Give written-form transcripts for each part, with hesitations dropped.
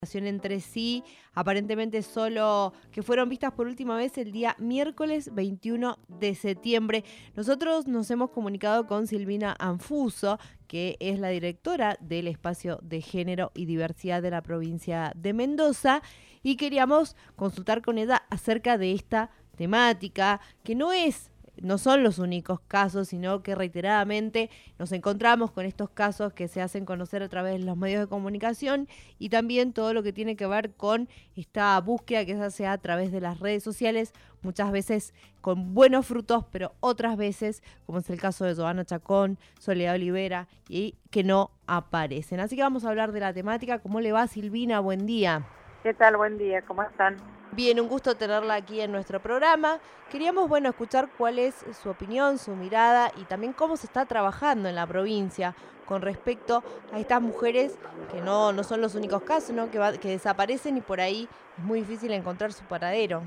Entre sí, aparentemente solo que fueron vistas por última vez el día miércoles 21 de septiembre. Nosotros nos hemos comunicado con Silvina Anfuso, que es la directora del Espacio de Género y Diversidad de la provincia de Mendoza, y queríamos consultar con ella acerca de esta temática, que no son los únicos casos, sino que reiteradamente nos encontramos con estos casos que se hacen conocer a través de los medios de comunicación y también todo lo que tiene que ver con esta búsqueda que se hace a través de las redes sociales, muchas veces con buenos frutos, pero otras veces, como es el caso de Joana Chacón, Soledad Olivera, y que no aparecen. Así que vamos a hablar de la temática. ¿Cómo le va, Silvina? Buen día. ¿Qué tal? Buen día, ¿cómo están? Bien, un gusto tenerla aquí en nuestro programa. Queríamos, escuchar cuál es su opinión, su mirada y también cómo se está trabajando en la provincia con respecto a estas mujeres que no son los únicos casos, ¿no? Que desaparecen y por ahí es muy difícil encontrar su paradero.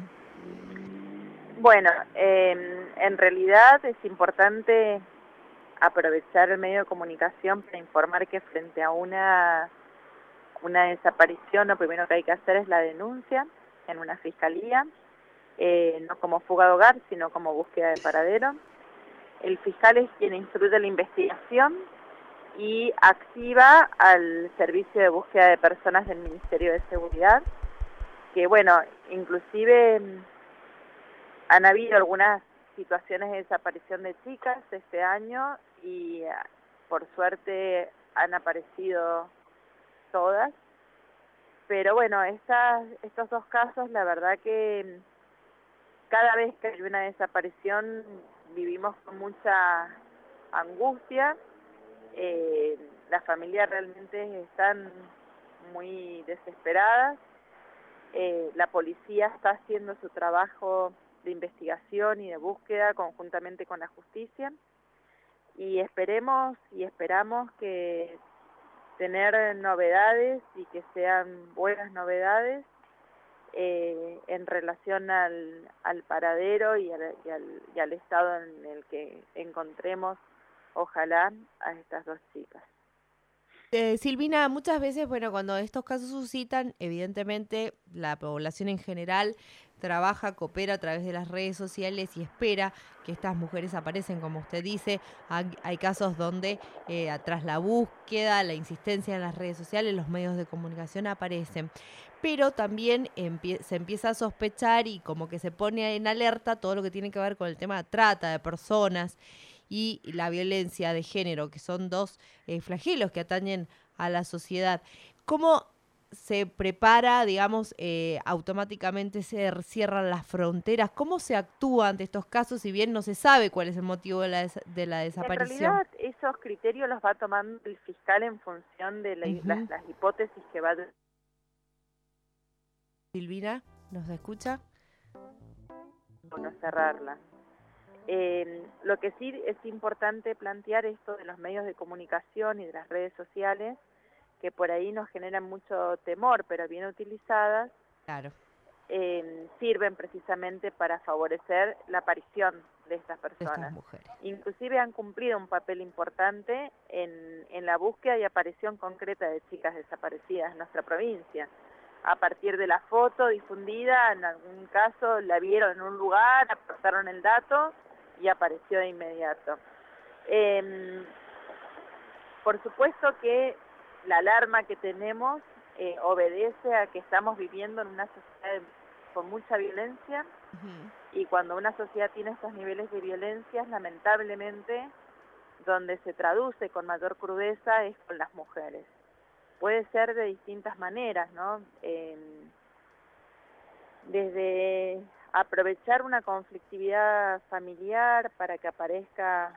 Bueno, en realidad es importante aprovechar el medio de comunicación para informar que frente a una desaparición lo primero que hay que hacer es la denuncia en una fiscalía, no como fuga de hogar, sino como búsqueda de paradero. El fiscal es quien instruye la investigación y activa al servicio de búsqueda de personas del Ministerio de Seguridad, que bueno, inclusive han habido algunas situaciones de desaparición de chicas este año y por suerte han aparecido todas, pero bueno, estos dos casos, la verdad que cada vez que hay una desaparición vivimos con mucha angustia. Las familias realmente están muy desesperadas. La policía está haciendo su trabajo de investigación y de búsqueda conjuntamente con la justicia y esperamos que tener novedades y que sean buenas novedades en relación al paradero y al estado en el que encontremos, ojalá, a estas dos chicas. Silvina, muchas veces, cuando estos casos suscitan, evidentemente la población en general trabaja, coopera a través de las redes sociales y espera que estas mujeres aparecen, como usted dice. Hay casos donde tras la búsqueda, la insistencia en las redes sociales, los medios de comunicación aparecen. Pero también se empieza a sospechar y como que se pone en alerta todo lo que tiene que ver con el tema de trata de personas y la violencia de género, que son dos flagelos que atañen a la sociedad. ¿Cómo se prepara, digamos, automáticamente se cierran las fronteras? ¿Cómo se actúa ante estos casos si bien no se sabe cuál es el motivo de la En desaparición? realidad, esos criterios los va tomando el fiscal en función de Ujú. las hipótesis que va a Silvina, ¿nos escucha? no cerrarla. Lo que sí es importante plantear esto de los medios de comunicación y de las redes sociales, que por ahí nos generan mucho temor, pero bien utilizadas, Claro. sirven precisamente para favorecer la aparición de estas De estas personas. mujeres. Inclusive han cumplido un papel importante en la búsqueda y aparición concreta de chicas desaparecidas en nuestra provincia. A partir de la foto difundida, en algún caso la vieron en un lugar, aportaron el dato y apareció de inmediato. Por supuesto que la alarma que tenemos obedece a que estamos viviendo en una sociedad con mucha violencia, Ujú. y cuando una sociedad tiene estos niveles de violencia, lamentablemente, donde se traduce con mayor crudeza es con las mujeres. Puede ser de distintas maneras, ¿no? Desde aprovechar una conflictividad familiar para que aparezca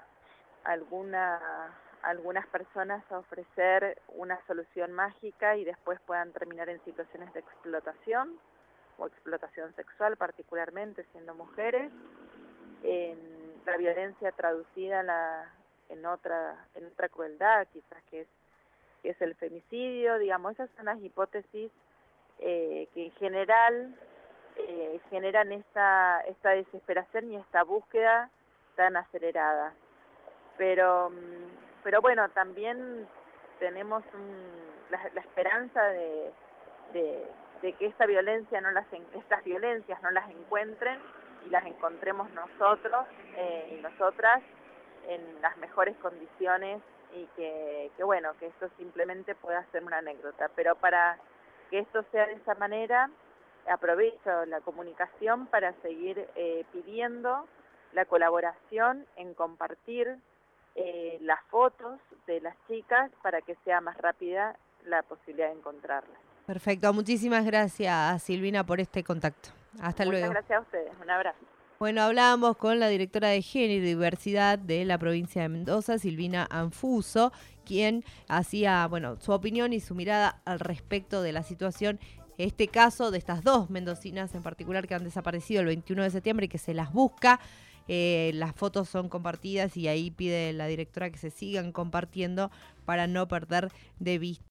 algunas personas a ofrecer una solución mágica y después puedan terminar en situaciones de explotación o explotación sexual, particularmente siendo mujeres. La violencia traducida en otra crueldad, quizás que es el femicidio, digamos, esas son las hipótesis que en general generan esta desesperación y esta búsqueda tan acelerada. Pero bueno, también tenemos la esperanza de que estas violencias no las encuentren y las encontremos nosotros y nosotras en las mejores condiciones, y que bueno, que esto simplemente pueda ser una anécdota. Pero para que esto sea de esa manera, aprovecho la comunicación para seguir pidiendo la colaboración en compartir las fotos de las chicas para que sea más rápida la posibilidad de encontrarlas. Perfecto, muchísimas gracias, Silvina, por este contacto. Hasta luego. Muchas gracias a ustedes, un abrazo. Bueno, hablábamos con la directora de Género y Diversidad de la provincia de Mendoza, Silvina Anfuso, quien hacía, su opinión y su mirada al respecto de la situación, este caso de estas dos mendocinas en particular que han desaparecido el 21 de septiembre y que se las busca. Las fotos son compartidas y ahí pide la directora que se sigan compartiendo para no perder de vista